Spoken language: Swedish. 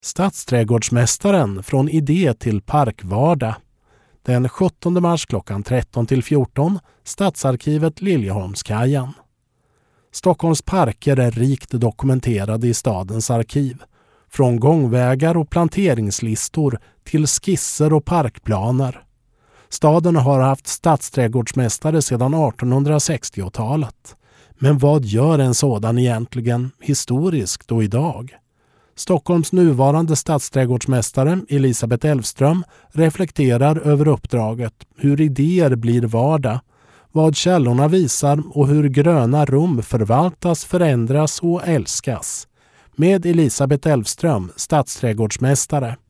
Stadsträdgårdsmästaren från idé till parkvardag. Den 17 mars klockan 13-14, Stadsarkivet Liljeholmskajen. Stockholms parker är rikt dokumenterade i stadens arkiv. Från gångvägar och planteringslistor till skisser och parkplaner. Staden har haft stadsträdgårdsmästare sedan 1860-talet. Men vad gör en sådan egentligen historiskt och idag? Stockholms nuvarande stadsträdgårdsmästare Elisabeth Elfström reflekterar över uppdraget, hur idéer blir vardag, vad källorna visar och hur gröna rum förvaltas, förändras och älskas. Med Elisabeth Elfström, stadsträdgårdsmästare.